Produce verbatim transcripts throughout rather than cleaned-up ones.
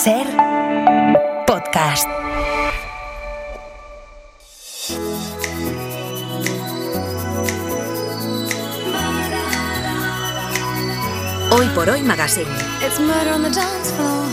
Ser podcast. Hoy por Hoy Magazine. It's murder on the dance floor.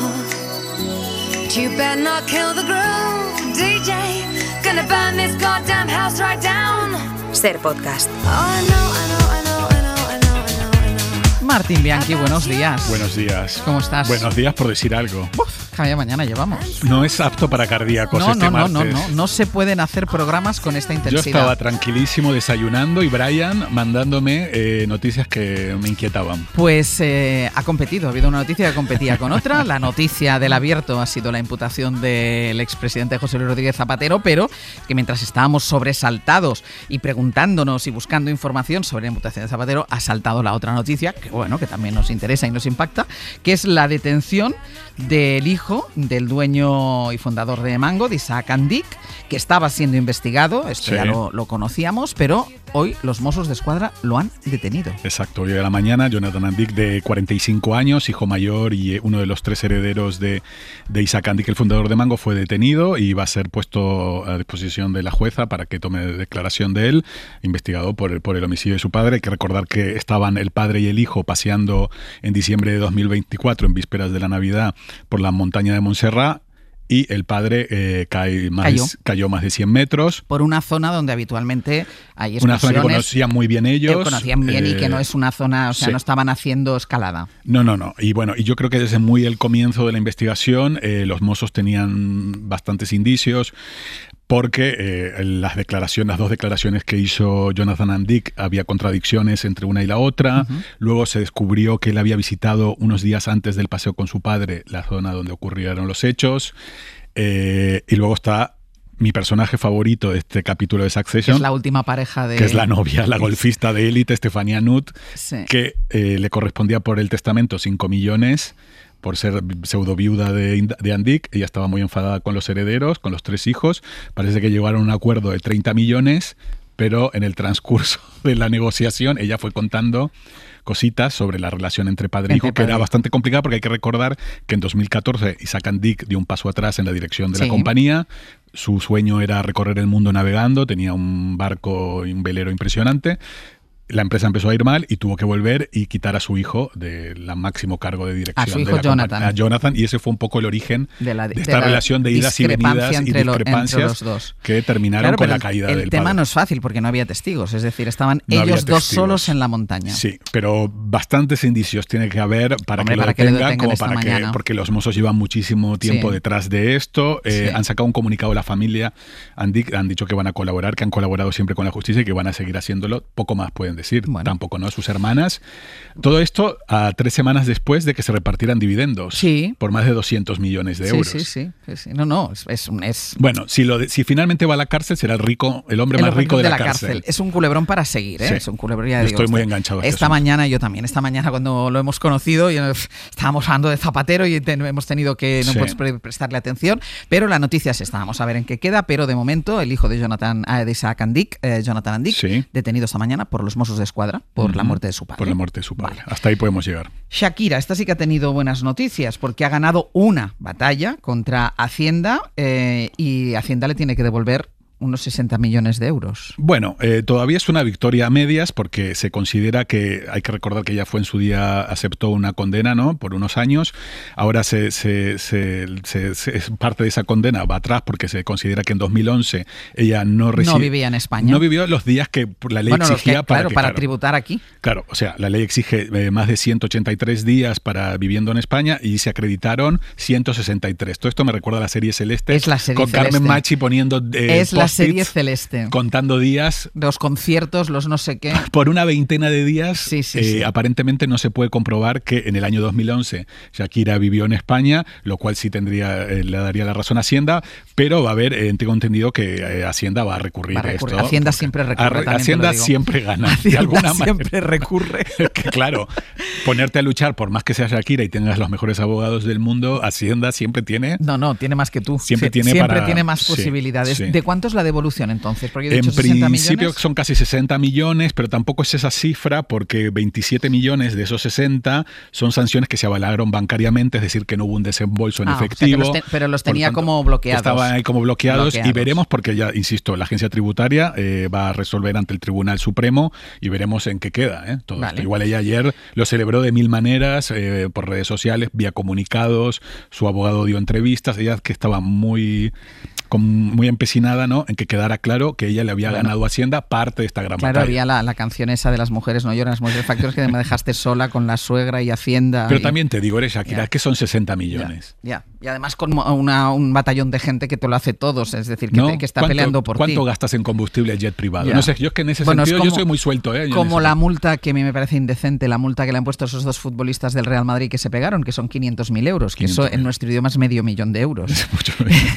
But you better not kill the groove, D J. Gonna burn this goddamn house right down. Ser podcast. Oh, I know, I know, I know, I know, I know, I know, I know. Martín Bianchi, buenos días. Buenos días. ¿Cómo estás? Buenos días por decir algo. Uf, vaya mañana llevamos. No es apto para cardíacos No, este no, no, martes. no, no, no se pueden hacer programas con esta Yo intensidad. estaba tranquilísimo desayunando y Brian mandándome eh, noticias que me inquietaban. Pues eh, ha competido, ha habido una noticia que competía con otra. La noticia del abierto ha sido la imputación del expresidente José Luis Rodríguez Zapatero, pero que mientras estábamos sobresaltados y preguntándonos y buscando información sobre la imputación de Zapatero, ha saltado la otra noticia, que bueno, que también nos interesa y nos impacta, que es la detención del hijo del dueño y fundador de Mango, de Isaac Andic, que estaba siendo investigado, esto Sí. ya lo, lo conocíamos, pero hoy los Mossos de Escuadra lo han detenido. Exacto, hoy de la mañana Jonathan Andic, de cuarenta y cinco años, hijo mayor y uno de los tres herederos de, de Isaac Andic, el fundador de Mango, fue detenido y va a ser puesto a disposición de la jueza para que tome declaración de él, investigado por el, por el homicidio de su padre. Hay que recordar que estaban el padre y el hijo paseando en diciembre de dos mil veinticuatro, en vísperas de la Navidad, por la montaña de Montserrat, y el padre eh, cae más Cayó. De, cayó más de cien metros. Por una zona donde habitualmente hay Una zona que excursiones, conocían muy bien ellos. que conocían bien y que eh, no es una zona, o sea, sí. no estaban haciendo escalada. No, no, no. Y bueno, y yo creo que desde muy el comienzo de la investigación eh, los Mossos tenían bastantes indicios, porque eh, las declaraciones, las dos declaraciones que hizo Jonathan Andic, había contradicciones entre una y la otra. Uh-huh. Luego se descubrió que él había visitado unos días antes del paseo con su padre la zona donde ocurrieron los hechos. Eh, y luego está mi personaje favorito de este capítulo de Succession, Es la última pareja de... que es la novia, la golfista de élite, Stefania Nutt, Sí. que eh, le correspondía por el testamento cinco millones por ser pseudo viuda de, de Andic. Ella estaba muy enfadada con los herederos, con los tres hijos. Parece que llegaron a un acuerdo de treinta millones, pero en el transcurso de la negociación ella fue contando cositas sobre la relación entre padre e hijo, que era bastante complicada, porque hay que recordar que en dos mil catorce Isaac Andic dio un paso atrás en la dirección de Sí. la compañía. Su sueño era recorrer el mundo navegando, tenía un barco y un velero impresionante. La empresa empezó a ir mal y tuvo que volver y quitar a su hijo del máximo cargo de dirección. A su hijo de la Jonathan. compa- A Jonathan, y ese fue un poco el origen de, la, de de esta la relación de idas y discrepancia venidas y entre lo- discrepancias entre los dos. que terminaron Claro, con pero la el- caída el del tema padre. no es fácil porque no había testigos, es decir, estaban No había ellos dos testigos. solos en la montaña. Sí, pero bastantes indicios tiene que haber para Hombre, que lo para que lo detengan, detengan como esta para que, mañana. porque los Mossos llevan muchísimo tiempo Sí. detrás de esto. Eh, Sí. Han sacado un comunicado de la familia, han, di- han dicho que van a colaborar, que han colaborado siempre con la justicia y que van a seguir haciéndolo. Poco más pueden decir, Bueno. tampoco, ¿no? Sus hermanas. Todo esto a tres semanas después de que se repartieran dividendos Sí. por más de doscientos millones de Sí, euros. sí, sí, sí, sí. No, no, es, es, un- es Bueno, si, lo de- si finalmente va a la cárcel, será el rico, el hombre el más rico de, la, cárcel. cárcel. Es un culebrón para seguir, ¿eh? Sí. Es un culebrón, ya Yo digo, estoy muy esta- enganchado a este Esta asunto. mañana, yo también, esta mañana cuando lo hemos conocido, y, eh, estábamos hablando de Zapatero y ten- hemos tenido que no Sí. puedes pre- prestarle atención, pero la noticia es esta, vamos a ver en qué queda, pero de momento el hijo de Jonathan, eh, de Isaac Andic, eh, Jonathan Andic, Sí. detenido esta mañana por los Mossos de Escuadra, por la Ujú. muerte de su padre. Por la muerte de su padre. Vale. Hasta ahí podemos llegar. Shakira, esta sí que ha tenido buenas noticias porque ha ganado una batalla contra Hacienda eh, y Hacienda le tiene que devolver unos sesenta millones de euros. Bueno, eh, todavía es una victoria a medias porque se considera que, hay que recordar que ella fue en su día, aceptó una condena, ¿no? Por unos años. Ahora se, se, se, se, se- es parte de esa condena va atrás porque se considera que en dos mil once ella no reci- No vivía en España. No vivió los días que la ley Bueno, los exigía que- para claro, que, para claro, tributar aquí. Claro, o sea, la ley exige eh, más de ciento ochenta y tres días para viviendo en España y se acreditaron ciento sesenta y tres. Todo esto me recuerda a la serie Celeste. Es la serie con Celeste. Carmen Machi poniendo eh, Es la post-its, serie Celeste. contando días. Los conciertos, los no sé qué. Por una veintena de días, Sí, sí, eh, sí. aparentemente no se puede comprobar que en el año dos mil once Shakira vivió en España, lo cual sí tendría, eh, le daría la razón a Hacienda, pero va a haber, eh, tengo entendido que eh, Hacienda va a recurrir Va a recurrir. esto. Hacienda porque siempre recurre, Arre- también te Hacienda lo digo. siempre gana, de Hacienda alguna siempre manera. recurre. Que claro, ponerte a luchar por más que seas Shakira y tengas los mejores abogados del mundo, Hacienda siempre tiene... No, no, tiene más que tú. Siempre Sie- tiene siempre para- tiene más sí, posibilidades. sí. ¿De cuánto es la devolución entonces? Porque yo he en dicho sesenta principio millones. son casi sesenta millones, pero tampoco es esa cifra porque veintisiete millones de esos sesenta son sanciones que se avalaron bancariamente, es decir, que no hubo un desembolso en Ah, o sea, que efectivo. los te- pero los tenía Por tanto, como bloqueados. Estaban ahí como bloqueados, Bloqueados. y veremos porque ya, insisto, la agencia tributaria eh, va a resolver ante el Tribunal Supremo y veremos en qué queda. ¿eh? Todo Vale. esto. Igual ella ayer lo celebró de mil maneras, eh, por redes sociales, vía comunicados, su abogado dio entrevistas, ella que estaba muy, con, muy empecinada, ¿no?, en que quedara claro que ella le había Bueno. ganado a Hacienda parte de esta gran Claro, batalla. había la, la canción esa de las mujeres no lloran, las mujeres facturas, que me dejaste sola con la suegra y Hacienda. Pero y- también te digo, eres Shakira, Ya. que son sesenta millones. Ya, y además con una- un batallón de gente que te lo hace todos, es decir, que, ¿No? te- que está ¿Cuánto- peleando por ti. ¿Cuánto gastas en combustible jet privado? Ya. No sé, yo es que en ese Bueno, es sentido yo como- soy muy suelto. ¿eh? Yo en Como ese- la multa que a mí me parece indecente, la multa que le han puesto a esos dos futbolistas del Real Madrid que se pegaron, que son quinientos mil euros, que eso quinientos mil. en nuestro idioma es medio millón de euros. Mucho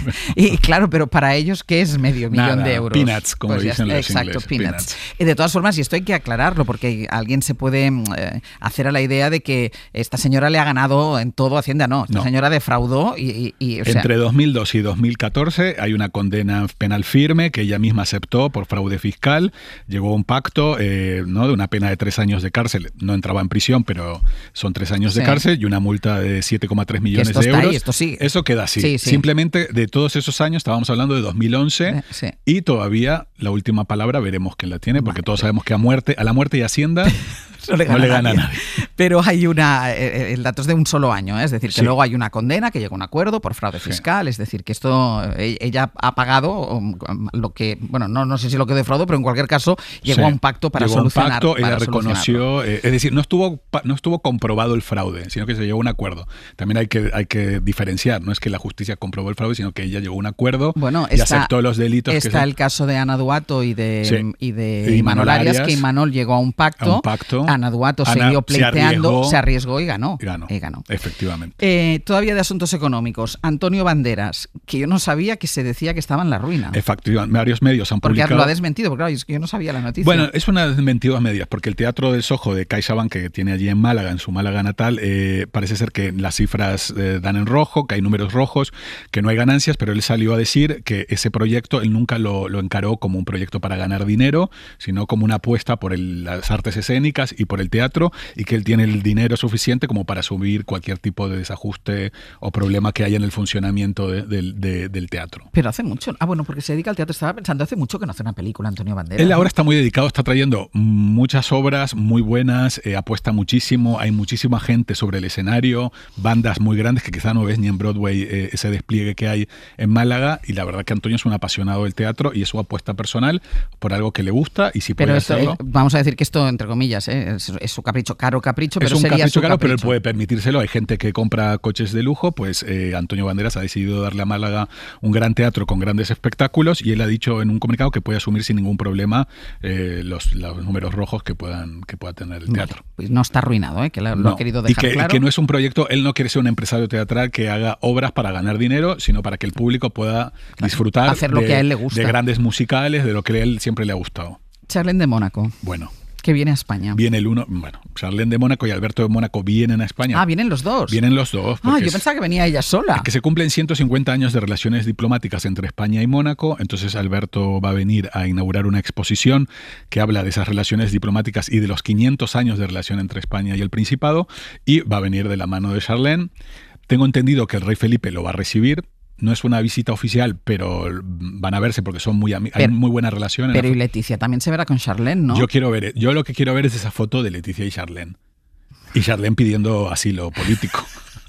Y claro, pero para ellos, ¿qué es medio millón Nada, de euros? peanuts, como ya dicen está, los exacto, ingleses, peanuts. peanuts. Y de todas formas, y esto hay que aclararlo, porque alguien se puede mm, eh, hacer a la idea de que esta señora le ha ganado en todo Hacienda. No, esta No. señora defraudó y... y- y, o sea, Entre dos mil dos y dos mil catorce hay una condena penal firme que ella misma aceptó por fraude fiscal. Llegó a un pacto eh, ¿no? de una pena de tres años de cárcel. No entraba en prisión, pero son tres años de Sí. cárcel y una multa de siete coma tres millones esto de está euros. ahí, esto sigue. Eso queda así. Sí, sí. Simplemente de todos esos años, estábamos hablando de dos mil once, Eh, sí. y todavía la última palabra veremos quién la tiene, porque todos sabemos que a muerte, a la muerte y Hacienda no le gana, no le gana nadie. a nadie. Pero hay una, eh, el dato es de un solo año, ¿eh? Es decir, que Sí. luego hay una condena, que llega a un acuerdo por fraude Sí. fiscal, es decir, que esto, eh, ella ha pagado um, lo que, bueno, no, no sé si lo que defraudó, pero en cualquier caso llegó Sí. a un pacto para Llegó a un solucionar. pacto, para ella solucionarlo. reconoció, eh, es decir, no estuvo pa- no estuvo comprobado el fraude, sino que se llegó a un acuerdo. También hay que hay que diferenciar, no es que la justicia comprobó el fraude, sino que ella llegó a un acuerdo Bueno, y está, aceptó los delitos. que está se- el caso de Ana Duato y de, Sí. y de Y Imanol Imanol Arias, Arias, que Imanol llegó a un pacto. a un pacto. Ana Duato Ana siguió se pleiteando, arriesgó. se arriesgó y ganó. Y ganó, Y ganó. efectivamente. Eh, todavía de asuntos económicos, Antonio Banderas, que yo no sabía que se decía que estaba en la ruina. Efectivamente, varios medios han Porque publicado. lo ha desmentido, porque claro, es que yo no sabía la noticia. Bueno, es una desmentido a medias, porque el Teatro del Sojo de CaixaBank, que tiene allí en Málaga, en su Málaga natal, eh, parece ser que las cifras eh, dan en rojo, que hay números rojos, que no hay ganancias, pero él salió a decir que ese proyecto él nunca lo, lo encaró como un proyecto para ganar dinero, sino como una apuesta por el- las artes escénicas y por el teatro, y que él tiene el dinero suficiente como para asumir cualquier tipo de desajuste o problema que haya en el funcionamiento de- del- de- del teatro. Pero hace mucho. Ah, bueno, porque se dedica al teatro. Estaba pensando, hace mucho que no hace una película, Antonio Banderas. Él ¿no? ahora está muy dedicado, está trayendo muchas obras muy buenas, eh, apuesta muchísimo, hay muchísima gente sobre el escenario, bandas muy grandes que quizá no ves ni en Broadway eh, ese despliegue que hay en Málaga, y la verdad que Antonio es un apasionado del teatro y es su apuesta personal por algo que le gusta, y si Pero puede esto, hacerlo... eh, vamos a decir que esto, entre comillas, eh, es, es su capricho, caro capricho, Es pero un sería capricho su caro, pero él capricho. puede permitírselo. Hay gente que compra coches de lujo, pues eh, Antonio Banderas ha decidido darle a Málaga un gran teatro con grandes espectáculos, y él ha dicho en un comunicado que puede asumir sin ningún problema eh, los, los números rojos que puedan que pueda tener el teatro. Vale, pues no está arruinado, ¿eh? Que lo, lo No. ha querido y dejar que, y claro. que no es un proyecto, él no quiere ser un empresario teatral que haga obras para ganar dinero, sino para que el público pueda disfrutar hacer lo de, que a él le gusta. de grandes musicales, de lo que a él siempre le ha gustado. Charlene de Mónaco, Bueno, que viene a España. viene el uno, bueno, Charlene de Mónaco y Alberto de Mónaco vienen a España. Ah, vienen los dos. Vienen los dos. Ah, porque yo es- pensaba que venía ella sola. que se cumplen ciento cincuenta años de relaciones diplomáticas entre España y Mónaco, entonces Alberto va a venir a inaugurar una exposición que habla de esas relaciones diplomáticas y de los quinientos años de relación entre España y el Principado, y va a venir de la mano de Charlene. Tengo entendido que el rey Felipe lo va a recibir. No es una visita oficial, pero van a verse porque son muy ami- hay Pero- muy buena relación. en Pero la y fo- Leticia también se verá con Charlene, ¿no? Yo quiero ver, yo lo que quiero ver es esa foto de Leticia y Charlene. Y Charlene pidiendo asilo político.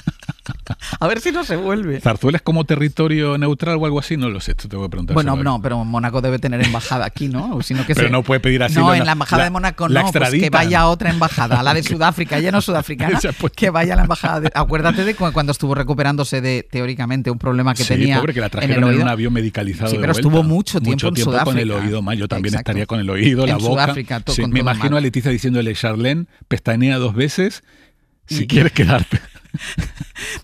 A ver si no se vuelve. ¿Zarzuela es como territorio neutral o algo así? No lo sé, esto tengo que preguntar. Bueno, no, pero Mónaco debe tener embajada aquí, ¿no? O sino que Pero se- no puede pedir asilo No, en en la- la embajada la- de Mónaco la no, pues que extraditan. vaya a otra embajada, a la de Sudáfrica, ya no sudafricana, Se ha puesto- que vaya a la embajada. De, acuérdate de cu- cuando estuvo recuperándose de, teóricamente, un problema que Sí, tenía pobre, que la en trajeron el en, oído. un avión medicalizado. Sí, de pero vuelta. estuvo mucho tiempo en con el Sudáfrica. oído mal. Yo también Exacto. estaría con el oído, la En boca. Sudáfrica, todo- Sí, con me todo imagino mal. a Leticia diciéndole, Charlene, pestañea dos veces si Y- quieres quedarte.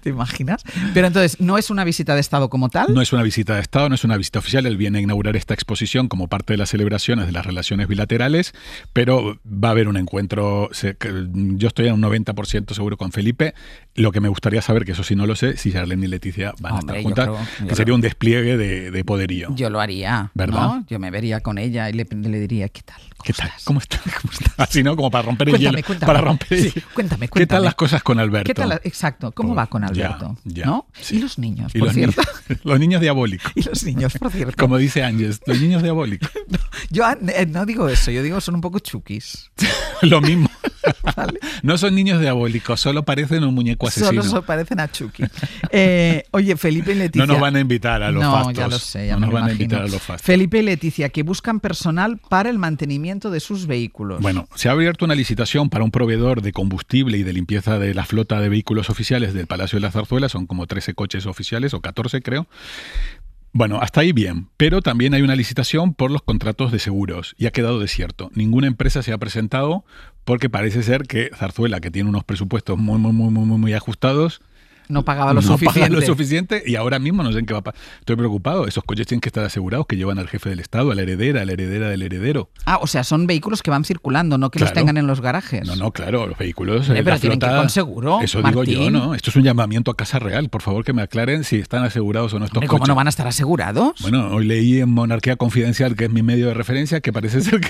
¿Te imaginas? Pero entonces, ¿no es una visita de Estado como tal? No es una visita de Estado, no es una visita oficial. Él viene a inaugurar esta exposición como parte de las celebraciones de las relaciones bilaterales, pero va a haber un encuentro, yo estoy a un noventa por ciento seguro con Felipe. Lo que me gustaría saber, que eso sí no lo sé, si Charlene y Leticia van Hombre, a estar juntas, creo, que sería creo. un despliegue de, de poderío. Yo lo haría, ¿verdad? ¿no? Yo me vería con ella y le, le diría, ¿qué tal? ¿Cómo ¿Qué tal? estás? ¿Cómo estás? ¿Cómo estás? Así, ¿no? Como para romper el Cuéntame, hielo. cuéntame. Para romper el Sí, hielo. cuéntame, ¿Qué cuéntame. tal las cosas con Alberto? ¿Qué tal? la- Exacto. ¿Cómo Pues, va con ya, Alberto? ya, ¿No? sí. Y los niños, Y por los cierto. niños, los niños diabólicos. Y los niños, por cierto. Como dice Ángeles, los niños diabólicos. Yo eh, no digo eso, yo digo son un poco chukis. Lo mismo. ¿Vale? No son niños diabólicos, solo parecen un muñeco asesino. Solo se parecen a Chucky. Eh, oye, Felipe y Leticia. No nos van a invitar a los no, fastos. ya lo sé, ya no me nos lo van a imagino. invitar a los fastos. Felipe y Leticia, que buscan personal para el mantenimiento de sus vehículos. Bueno, se ha abierto una licitación para un proveedor de combustible y de limpieza de la flota de vehículos oficiales del Palacio de la Zarzuela. Son como trece coches oficiales, o catorce creo. Bueno, hasta ahí bien, pero también hay una licitación por los contratos de seguros y ha quedado desierto. Ninguna empresa se ha presentado porque parece ser que Zarzuela, que tiene unos presupuestos muy, muy, muy, muy, muy ajustados, no pagaba lo no suficiente. paga lo suficiente y ahora mismo no sé en qué va a pasar. Estoy preocupado. Esos coches tienen que estar asegurados, que llevan al jefe del Estado, a la heredera, a la heredera del heredero. Ah, o sea, son vehículos que van circulando, no que los Claro. tengan en los garajes. No, no, claro, los vehículos. Hombre, eh, pero la tienen que ir flota, con seguro, Eso digo yo, Martín. ¿no? Esto es un llamamiento a Casa Real. Por favor, que me aclaren si están asegurados o no estos Hombre, ¿cómo coches. no van a estar asegurados? Bueno, hoy leí en Monarquía Confidencial, que es mi medio de referencia, que parece ser que,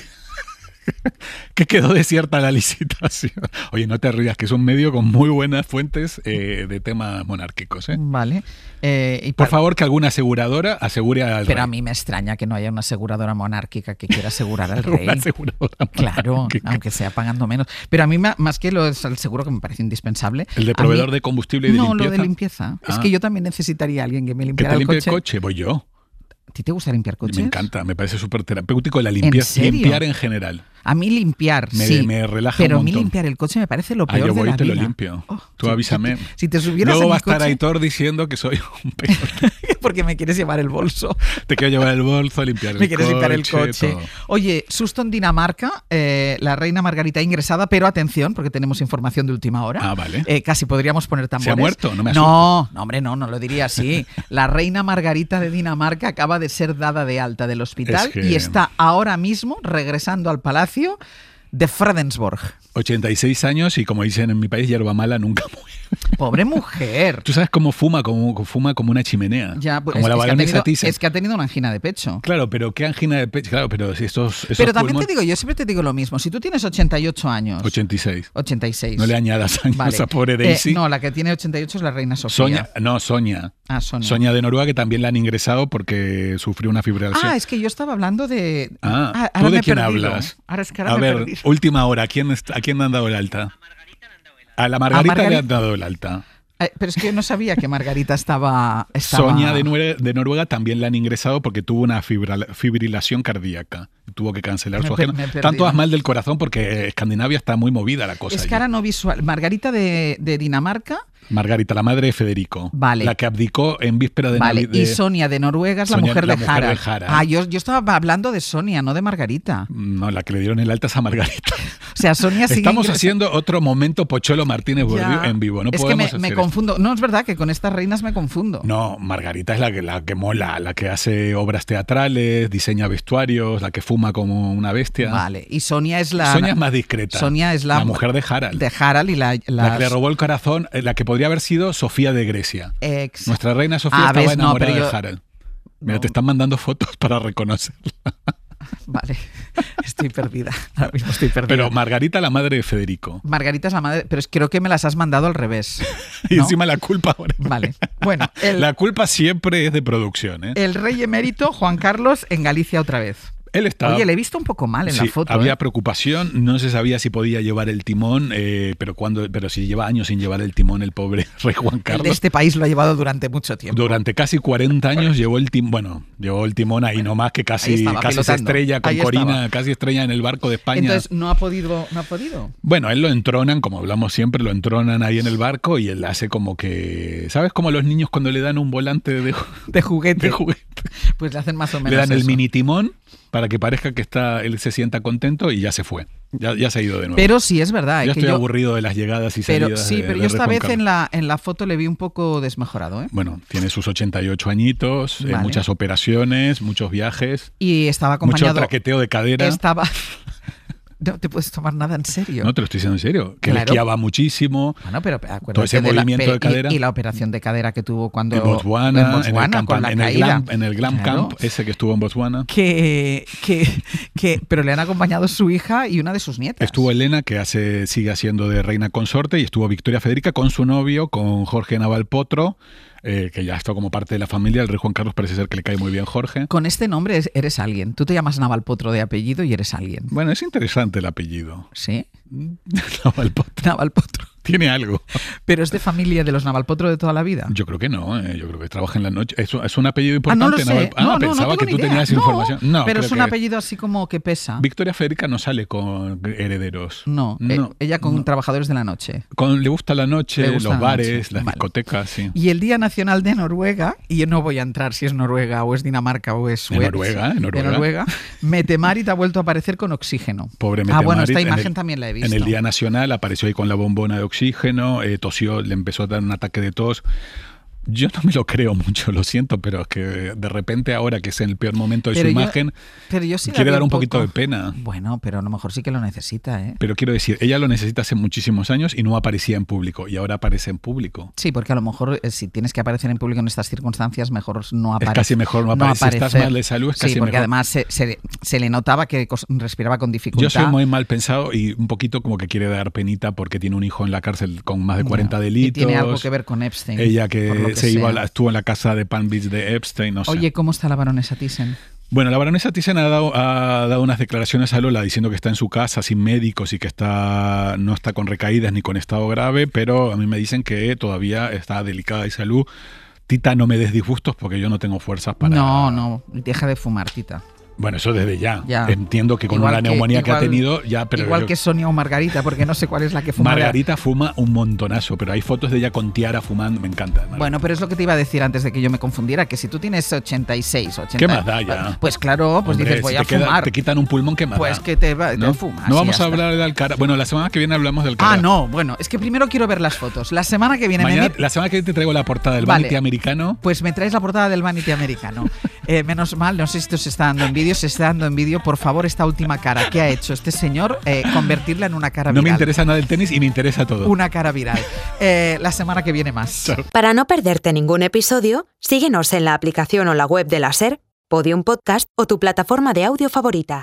que quedó desierta la licitación. Oye, no te rías, que es un medio con muy buenas fuentes eh, de temas monárquicos. ¿eh? Vale. Eh, y Por para- favor, que alguna aseguradora asegure al Pero rey. a mí me extraña que no haya una aseguradora monárquica que quiera asegurar al rey. Una aseguradora Claro, monárquica. aunque sea pagando menos. Pero a mí, ma- más que lo del seguro, que me parece indispensable. ¿El de a proveedor mí- de combustible y de no, limpieza? lo de limpieza. Es Ah. que yo también necesitaría a alguien que me Que limpiara te el limpie coche. el coche, voy yo. ¿A ti te gusta limpiar coches? Me encanta, me parece súper terapéutico la limpieza. serio? Limpiar en general. A mí limpiar, Me- sí. me relaja pero un a mí montón. limpiar el coche me parece lo Ah, peor yo voy de la y te lo vida. limpio. Oh, Tú si- avísame. Si, te- si te subieras Luego a va a mi estar coche, Aitor diciendo que soy un peor. porque me quieres llevar el bolso. Te quiero llevar el bolso, limpiar el Me quieres coche. limpiar el coche. todo. Oye, susto en Dinamarca, eh, la reina Margarita ha ingresada, pero atención, porque tenemos información de última hora. Ah, vale. Eh, casi podríamos poner tambores. ¿Se ha muerto? No me No, no, hombre, no, no lo diría así. La reina Margarita de Dinamarca acaba de ser dada de alta del hospital Es que- y está ahora mismo regresando al palacio de Fredensborg. ochenta y seis años y, como dicen en mi país, hierba mala nunca muere. Pobre mujer. Tú sabes cómo fuma, como fuma como una chimenea. Ya, pues, como es, la es que ha baronesa tenido, Thyssen. es que ha tenido una angina de pecho. Claro, pero qué angina de pecho. Claro, pero si estos, esos Pero también pulmón- te digo, yo siempre te digo lo mismo. Si tú tienes ochenta y ocho años. ochenta y seis. ochenta y seis. No le añadas años Vale. a pobre Eh, Daisy. no, la que tiene ochenta y ocho es la reina Sofía. Sonia, no, Sonia. Ah, Sonia. Sonia de Noruega, que también la han ingresado porque sufrió una fibrilación. Ah, es que yo estaba hablando de... Ah, ahora ¿tú me de he quién perdido. hablas? Ahora es que ahora A me he ver, perdido. última hora, ¿a quién, est- ¿a quién le han dado el alta? A la Margarita Margari- le han dado el alta. Eh, pero es que yo no sabía que Margarita estaba... estaba... Sonia de Noruega, de Noruega también la han ingresado porque tuvo una fibra- fibrilación cardíaca. Tuvo que cancelar Me su per- agenda. me he perdido. Están todas mal del corazón porque Escandinavia está muy movida la cosa. Es allí. que ahora no visual. Margarita de, de Dinamarca, Margarita, la madre de Federico. Vale. La que abdicó en víspera de vale. Navidad. Y Sonia de Noruega es la Sonia, mujer, la de, mujer Harald. de Harald. Ah, yo, yo estaba hablando de Sonia, no de Margarita. No, la que le dieron el alta es a Margarita. O sea, Sonia sigue Estamos ingresa- haciendo otro momento Pocholo Martínez Bordiú Ya. en vivo. No es que podemos me, me hacer confundo. No, es verdad que con estas reinas me confundo. esto. No, Margarita es la que, la que mola, la que hace obras teatrales, diseña vestuarios, la que fuma como una bestia. Vale. Y Sonia es la... Sonia es más discreta. Sonia es la, La mujer de Harald. De Harald y la... La las- que le robó el corazón, eh, la que podría haber sido Sofía de Grecia. Ex- Nuestra reina Sofía Ah, estaba ves, no, enamorada pero yo- de Harald. Mira, No. te están mandando fotos para reconocerla. Vale. Estoy perdida. Ahora mismo estoy perdida. Pero Margarita, la madre de Federico. Margarita es la madre... Pero es, creo que me las has mandado al revés. Y ¿no? encima la culpa ahora. Vale. Bueno, el, La culpa siempre es de producción, ¿eh? el rey emérito Juan Carlos en Galicia otra vez. Él estaba... Oye, le he visto un poco mal en Sí, la foto. había ¿eh? preocupación, no se sabía si podía llevar el timón, eh, pero cuando, pero si lleva años sin llevar el timón el pobre rey Juan El de Carlos. este país lo ha llevado durante mucho tiempo. Durante casi cuarenta años llevó el timón, bueno, llevó el timón ahí nomás que Ahí casi, estaba, casi se pilotando. estrella con Ahí Corina, estaba. casi estrella en el barco de España. Entonces no ha podido, no ha podido. Bueno, él lo entronan, como hablamos siempre, lo entronan ahí en el barco y él hace como que, ¿sabes? Como los niños cuando le dan un volante de, De juguete. de juguete. Pues le hacen más o menos Le dan el eso. mini timón para para que parezca que está, él se sienta contento y ya se fue. Ya, ya se ha ido de nuevo. Pero sí es verdad. Yo que estoy yo, aburrido de las llegadas y pero, salidas. Sí, de, pero de yo esta Rey vez Juan en Carlos. la, en la foto le vi un poco desmejorado, ¿eh? Bueno, tiene sus ochenta y ocho añitos, Vale. eh, muchas operaciones, muchos viajes, Y estaba acompañado... mucho traqueteo de cadera. Estaba... No te puedes tomar nada en serio. No te lo estoy diciendo en serio. Que Claro. le esquiaba muchísimo. Bueno, pero acuérdate Todo ese de la- movimiento pero- de cadera. Y, y la operación de cadera que tuvo cuando... En Botswana, en, Botswana, en el, con campa- la en el caída. Glam, en el Glam Claro. Camp, ese que estuvo en Botswana. Que, que, que, pero le han acompañado su hija y una de sus nietas. Estuvo Elena, que hace, sigue haciendo de reina consorte, y estuvo Victoria Federica con su novio, con Jorge Naval Potro, eh, que ya está como parte de la familia. El rey Juan Carlos parece ser que le cae muy bien Jorge. Con este nombre es- eres alguien. Tú te llamas Navalpotro de apellido y eres alguien. Bueno, es interesante el apellido. ¿Sí? Naval Potro. Navalpotro. Tiene algo. ¿Pero es de familia de los Navalpotro de toda la vida? Yo creo que no, eh, yo creo que trabaja en la noche. ¿Es, es un apellido Ah, importante? no lo sé. Naval- Ah, no, no, no pensaba tengo que ni tú idea. tenías No, información. No, pero creo es un que apellido así como que pesa. Victoria Federica no sale con herederos. No, eh, No, ella con no. trabajadores de la noche. Con, le gusta la noche, Le gusta los la bares, noche. las Vale. discotecas, sí. Y el Día Nacional de Noruega, y yo no voy a entrar si es Noruega o es Dinamarca o es De Suecia, Noruega, de Noruega. de Noruega, Mette-Marit ha vuelto a aparecer con oxígeno. Pobre Ah, bueno, Mette-Marit, esta en imagen el- también la he visto. En el Día Nacional apareció ahí con la bombona de oxígeno, eh, tosió, le empezó a dar un ataque de tos. Yo no me lo creo mucho, lo siento, pero es que de repente ahora que es en el peor momento de Pero su yo- imagen, pero yo sí la quiere veo dar un poquito poco- de pena. Bueno, pero a lo mejor sí que lo necesita, ¿eh? Pero quiero decir, ella lo necesita hace muchísimos años y no aparecía en público, y ahora aparece en público. Sí, porque a lo mejor eh, si tienes que aparecer en público en estas circunstancias, mejor no aparecer. Es casi mejor no aparecer. Si estás mal de salud, es casi Sí, porque mejor. además se, se- se le notaba que cos- respiraba con dificultad. Yo soy muy mal pensado y un poquito como que quiere dar penita porque tiene un hijo en la cárcel con más de cuarenta Bueno, delitos. Y tiene algo que ver con Epstein. Ella por lo que, que se iba a sea. la- estuvo en la casa de Palm Beach de Epstein, no sé. Oye, ¿cómo está la baronesa Thyssen? Bueno, la baronesa Thyssen ha dado, ha dado unas declaraciones a Lola diciendo que está en su casa sin médicos y que está no está con recaídas ni con estado grave, pero a mí me dicen que todavía está delicada de salud. Tita, no me des disgustos porque yo no tengo fuerzas para... No, no, deja de fumar, Tita. Bueno, eso desde ya. Ya. Entiendo que con Igual una que- neumonía que ha igual- tenido, ya, pero Igual yo- que Sonia o Margarita, porque no sé cuál es la que fuma. Margarita fuma un montonazo, pero hay fotos de ella con tiara fumando, me encanta. Margarita. Bueno, pero es lo que te iba a decir antes de que yo me confundiera, que si tú tienes ochenta y seis, ochenta... ¿Qué más da ya? Pues claro, pues Hombre, dices, voy si a te queda- fumar. te quitan un pulmón, ¿qué más Pues da? que te, va- te ¿No? fumas. No y vamos ya a está. hablar de Alcaraz. Bueno, la semana que viene hablamos del Alcaraz. Ah, no, bueno, es que primero quiero ver las fotos. La semana que viene... me Mañana, mi- la semana que viene te traigo la portada del Vale. Vanity americano. Pues me traes la portada del Vanity americano. Eh, menos mal, no sé si esto se está dando en vídeo, se está dando en vídeo. Por favor, esta última cara que ha hecho este señor, eh, convertirla en una cara No viral. me interesa nada el tenis y me interesa todo. Una cara viral. Eh, la semana que viene más. Chao. Para no perderte ningún episodio, síguenos en la aplicación o la web de la SER, Podium Podcast o tu plataforma de audio favorita.